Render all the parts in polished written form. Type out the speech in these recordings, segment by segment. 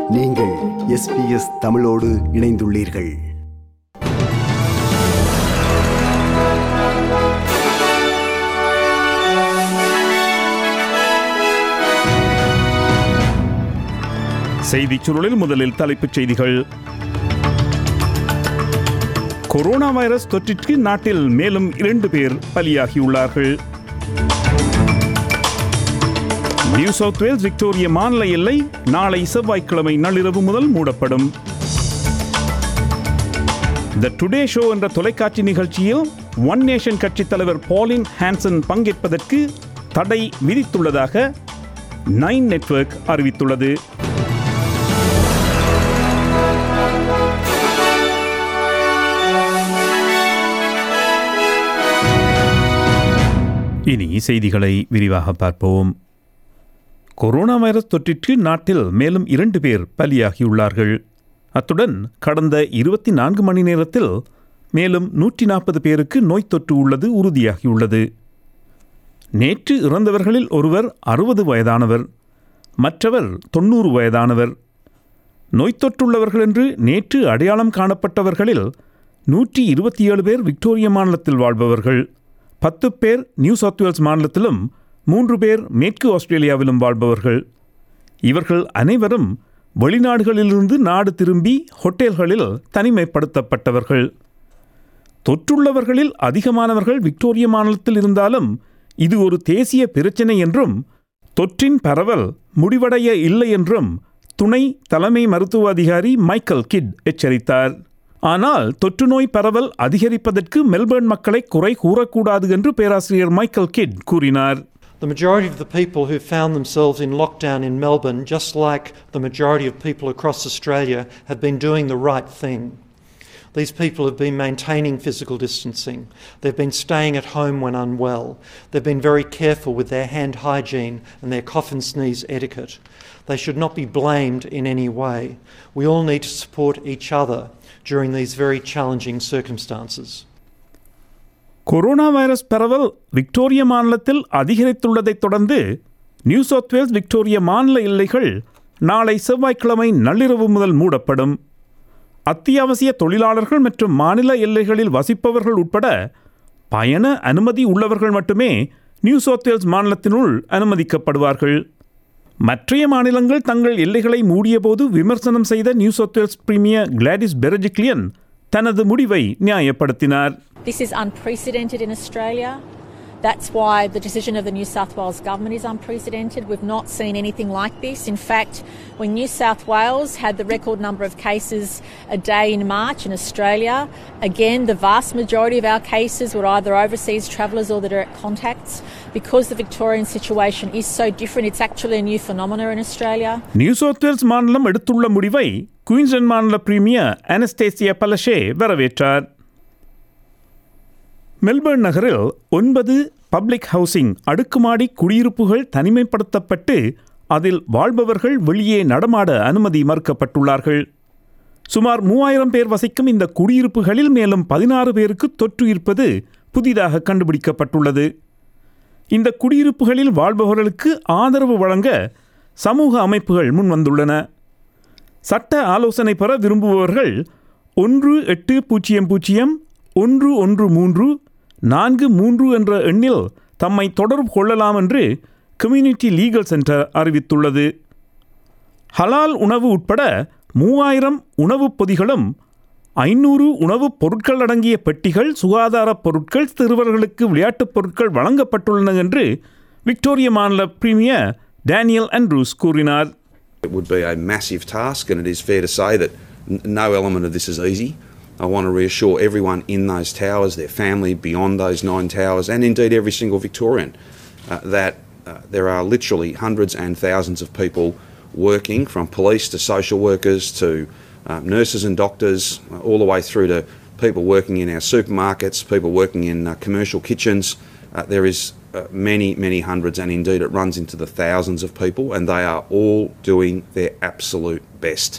நீங்கள் SBS தமிழோடு இணைந்துள்ளீர்கள். செய்திச் சுருளில் முதலில் தலைப்புச் செய்திகள். கொரோனா வைரஸ் தொற்றிற்கு நாட்டில் மேலும் 2 பேர் பலியாகியுள்ளார்கள். நியூ சவுத் வேல்ஸ் விக்டோரிய மாநில எல்லை நாளை செவ்வாய்க்கிழமை நள்ளிரவு முதல் மூடப்படும். த டுடே ஷோ என்ற தொலைக்காட்சி நிகழ்ச்சியில் ஒன் நேஷன் கட்சித் தலைவர் பாலின் ஹான்சன் பங்கேற்பதற்கு தடை விதித்துள்ளதாக 9 நெட்வொர்க் அறிவித்துள்ளது. இனி செய்திகளை விரிவாக பார்ப்போம். கொரோனா வைரஸ் தொற்றிற்கு நாட்டில் மேலும் 2 பேர் பலியாகியுள்ளார்கள். அத்துடன் கடந்த 24 மணி நேரத்தில் மேலும் 140 பேருக்கு நோய் தொற்று உள்ளது உறுதியாகியுள்ளது. நேற்று இறந்தவர்களில் ஒருவர் 60 வயதானவர், மற்றவர் 90 வயதானவர். நோய் தொற்றுள்ளவர்கள் என்று நேற்று அடையாளம் காணப்பட்டவர்களில் 127 பேர் விக்டோரிய மாநிலத்தில் வாழ்பவர்கள், 10 பேர் நியூ சவுத் வேல்ஸ் மாநிலத்திலும் 3 பேர் மேற்கு ஆஸ்திரேலியாவிலும் வாழ்பவர்கள். இவர்கள் அனைவரும் வெளிநாடுகளிலிருந்து நாடு திரும்பி ஹோட்டல்களில் தனிமைப்படுத்தப்பட்டவர்கள். தொற்றுள்ளவர்களில் அதிகமானவர்கள் விக்டோரிய மாநிலத்தில் இருந்தாலும் இது ஒரு தேசிய பிரச்சினை என்றும் தொற்றின் பரவல் முடிவடைய இல்லை என்றும் துணை தலைமை மருத்துவ அதிகாரி மைக்கேல் கிட் எச்சரித்தார். ஆனால் தொற்று நோய் பரவல் அதிகரிப்பதற்கு மெல்பர்ன் மக்களை குறை கூறக்கூடாது என்று பேராசிரியர் மைக்கேல் கிட் கூறினார். The majority of the people who found themselves in lockdown in Melbourne, just like the majority of people across Australia, have been doing the right thing. These people have been maintaining physical distancing. They've been staying at home when unwell. They've been very careful with their hand hygiene and their cough and sneeze etiquette. They should not be blamed in any way. We all need to support each other during these very challenging circumstances. Corona virus பரவல் Victoria மாநிலத்தில் அதிகரித்துள்ளதைத் தொடர்ந்து new South Wales Victoria மாநில எல்லைகள் நாளை செவ்வாய்க்கிழமை நள்ளிரவு முதல் மூடப்படும். அத்தியாவசிய தொழிலாளர்கள் மற்றும் மாநில எல்லைகளில் வசிப்பவர்கள் உட்பட பயண அனுமதி உள்ளவர்கள் மட்டுமே நியூ சவுத் வேல்ஸ் மாநிலத்தினுள் அனுமதிக்கப்படுவார்கள். மற்றைய மாநிலங்கள் தங்கள் எல்லைகளை மூடியபோது விமர்சனம் செய்த New South Wales premier Gladys Berejiklian தனது முடிவை நியாயப்படுத்தினார். This is unprecedented in Australia. That's why the decision of the New South Wales government is unprecedented. We've not seen anything like this. In fact, when New South Wales had the record number of cases a day in March in Australia, again, the vast majority of our cases were either overseas travellers or the direct contacts. Because the Victorian situation is so different, it's actually a new phenomenon in Australia. New South Wales மாநிலம் எடுத்துள்ள முடிவை Queensland மாநில premier அனஸ்டேசியா பலஷே வரவேற்றார். Melbourne நகரில் 9 public housing அடுக்குமாடி குடியிருப்புகள் தனிமைப்படுத்தப்பட்டு அதில் வாழ்பவர்கள் வெளியே நடமாட அனுமதி மறுக்கப்பட்டுள்ளார்கள். சுமார் 3000 பேர் வசிக்கும் இந்த குடியிருப்புகளில் மேலும் 16 பேருக்கு தொற்று இருப்பது புதிதாக கண்டுபிடிக்கப்பட்டுள்ளது. இந்த குடியிருப்புகளில் வாழ்பவர்களுக்கு ஆதரவு வழங்க சமூக அமைப்புகள் முன்வந்துள்ளன. சட்ட ஆலோசனை பெற விரும்புபவர்கள் 1800-113-433 என்ற எண்ணில் தம்மை தொடர்பு கொள்ளலாம் என்று கம்யூனிட்டி லீகல் சென்டர் அறிவித்துள்ளது. ஹலால் உணவு உட்பட 3000 உணவுப் பொதிகளும் 500 உணவுப் பொருட்கள் அடங்கிய பெட்டிகள், சுகாதாரப் பொருட்கள், சிறுவர்களுக்கு விளையாட்டுப் பொருட்கள் வழங்கப்பட்டுள்ளன என்று விக்டோரிய மாநில பிரீமியர் டேனியல் ஆண்ட்ரூஸ் கூறினார். It would be a massive task, and it is fair to say that no element of this is easy. I want to reassure everyone in those towers, their family beyond those 9 towers, and indeed every single Victorian, that there are literally hundreds and thousands of people working, from police to social workers to nurses and doctors, all the way through to people working in our supermarkets, people working in commercial kitchens. There is many hundreds, and indeed it runs into the thousands of people, and they are all doing their absolute best.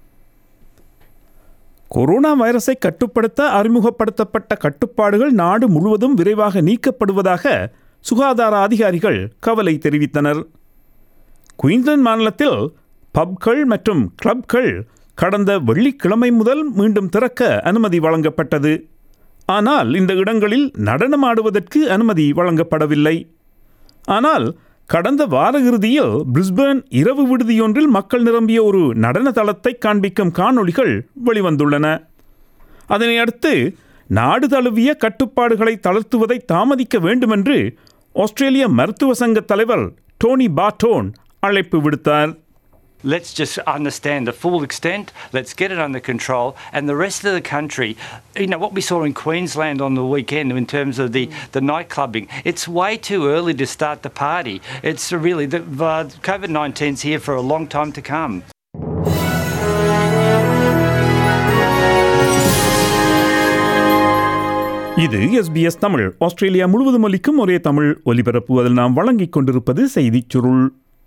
Corona வைரஸை கட்டுப்படுத்த அறிமுகப்படுத்தப்பட்ட கட்டுப்பாடுகள் நாடு முழுவதும் விரைவாக நீக்கப்படுவதாக சுகாதார அதிகாரிகள் கவலை தெரிவித்தனர். குயின்ஸ்லாந்து மாநிலத்தில் பப்கள் மற்றும் கிளப்கள் கடந்த வெள்ளிக்கிழமை முதல் மீண்டும் திறக்க அனுமதி வழங்கப்பட்டது. ஆனால் இந்த இடங்களில் நடனமாடுவதற்கு அனுமதி வழங்கப்படவில்லை. ஆனால் கடந்த வார இறுதியில் பிரிஸ்பேர்ன் இரவு விடுதியொன்றில் மக்கள் நிரம்பிய ஒரு நடன தளத்தை காண்பிக்கும் காணொளிகள் வெளிவந்துள்ளன. அதனை அடுத்து நாடு தழுவிய கட்டுப்பாடுகளை தளர்த்துவதை தாமதிக்க வேண்டுமென்று ஆஸ்திரேலிய மருத்துவ சங்க தலைவர் டோனி பார்ட்டோன் அழைப்பு விடுத்தார். Let's just understand the full extent, let's get it under control, and the rest of the country, what we saw in Queensland on the weekend in terms of the night clubbing, it's way too early to start the party. It's really, COVID-19's here for a long time to come. இது SBS Tamil, Australia முழுவதும் ஒலிக்கும் ஒரே தமிழ் ஒலிபரப்பு. அதில் நாம் வழங்கிக் கொண்டிருப்பது செய்திச் சுருள்.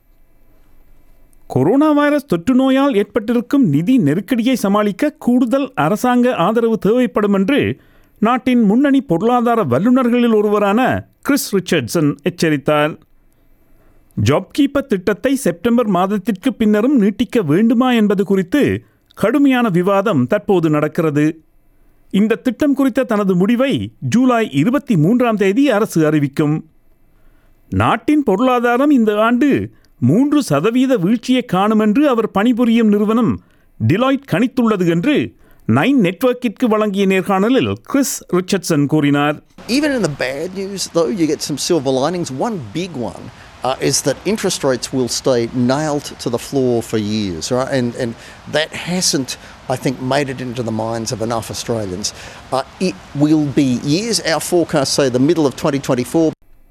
கொரோனா வைரஸ் தொற்று நோயால் ஏற்பட்டிருக்கும் நிதி நெருக்கடியை சமாளிக்க கூடுதல் அரசாங்க ஆதரவு தேவைப்படும் என்று நாட்டின் முன்னணி பொருளாதார வல்லுநர்களில் ஒருவரான கிறிஸ் ரிச்சர்ட்சன் எச்சரித்தார். ஜாப் கீப்பர் திட்டத்தை செப்டம்பர் மாதத்திற்கு பின்னரும் நீட்டிக்க வேண்டுமா என்பது குறித்து கடுமையான விவாதம் தற்போது நடக்கிறது. இந்த திட்டம் குறித்த தனது முடிவை ஜூலை 23 அரசு அறிவிக்கும். நாட்டின் பொருளாதாரம் இந்த ஆண்டு 3% வீழ்ச்சியை காணும் என்று அவர் பணிபுரியும் நிறுவனம் டிலாய்ட் கணித்துள்ளது என்று 9 நெட்வொர்க்கிற்கு வழங்கிய நேர்காணலில் கிறிஸ் ரிச்சர்ட்சன் கூறினார். Even in the bad news, though, you get some silver linings. One big one is that interest rates will stay nailed to the floor for years, right? And that hasn't, I think, made it into the minds of enough Australians. It will be years. Our forecasts say the middle of 2024.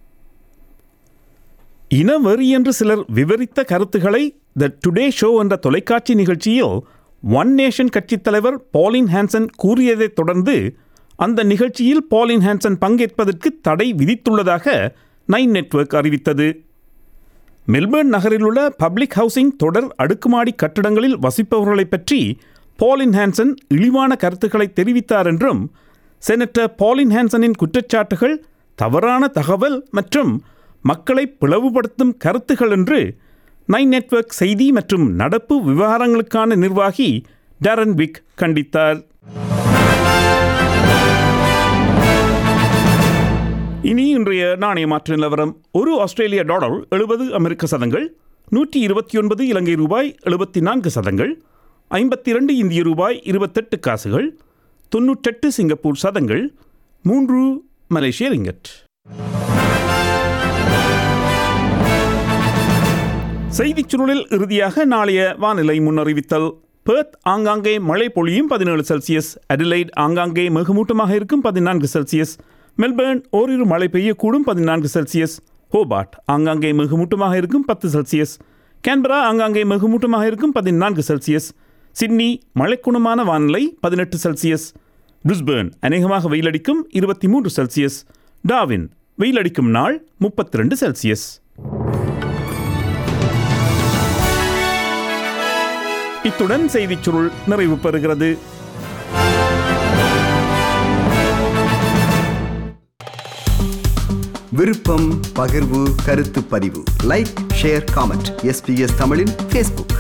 இனவெறி என்று சிலர் விவரித்த கருத்துக்களை த today show என்ற தொலைக்காட்சி நிகழ்ச்சியில் one nation கட்சித் தலைவர் பாலின் ஹான்சன் கூறியதைத் தொடர்ந்து அந்த நிகழ்ச்சியில் பாலின் ஹான்சன் பங்கேற்பதற்கு தடை விதித்துள்ளதாக 9 நெட்வொர்க் அறிவித்தது. மெல்பர்ன் நகரில் உள்ள பப்ளிக் ஹவுசிங் தொடர் அடுக்குமாடி கட்டடங்களில் வசிப்பவர்களை பற்றி பாலின் ஹான்சன் இழிவான கருத்துக்களை தெரிவித்தார் என்றும், செனட்டர் பாலின் ஹான்சனின் குற்றச்சாட்டுகள் தவறான தகவல் மற்றும் மக்களை பிளவுபடுத்தும் கருத்துகள் என்று 9 நெட்வொர்க் செய்தி மற்றும் நடப்பு விவகாரங்களுக்கான நிர்வாகி டாரன் விக் கண்டித்தார். இனி இன்றைய நாணய மாற்று நிலவரம். ஒரு ஆஸ்திரேலிய டாலர் 70 அமெரிக்க சதங்கள், 129 இலங்கை ரூபாய் 74 சதங்கள், 52 இந்திய ரூபாய் 28 காசுகள், 98 சிங்கப்பூர் சதங்கள், 3 மலேசிய ரிங்கட். செய்திச் சுருளில் இறுதியாக நாளைய வானிலை முன்னறிவித்தல். பெர்த் ஆங்காங்கே மழை பொழியும் 17 செல்சியஸ், அடிலைட் ஆங்காங்கே மிகமூட்டமாக இருக்கும் 14 செல்சியஸ், மெல்பர்ன் ஓரிரு மழை பெய்யக்கூடும் 14 செல்சியஸ், ஹோபார்ட் ஆங்காங்கே மிகமூட்டமாக இருக்கும் 10 செல்சியஸ், கேன்பரா ஆங்காங்கே மிகமூட்டமாக இருக்கும் 14 செல்சியஸ், சிட்னி மழைக்குணமான வானிலை 18 செல்சியஸ், பிரிஸ்பேர்ன் அநேகமாக வெயிலடிக்கும் 23 செல்சியஸ், டார்வின் வெயிலடிக்கும் நாள் 32 செல்சியஸ். இத்துடன் செய்திச் சுருள் நிறைவு பெறுகிறது. விருப்பம், பகிர்வு, கருத்து பதிவு, லைக், ஷேர், காமெண்ட். SBS தமிழின் Facebook.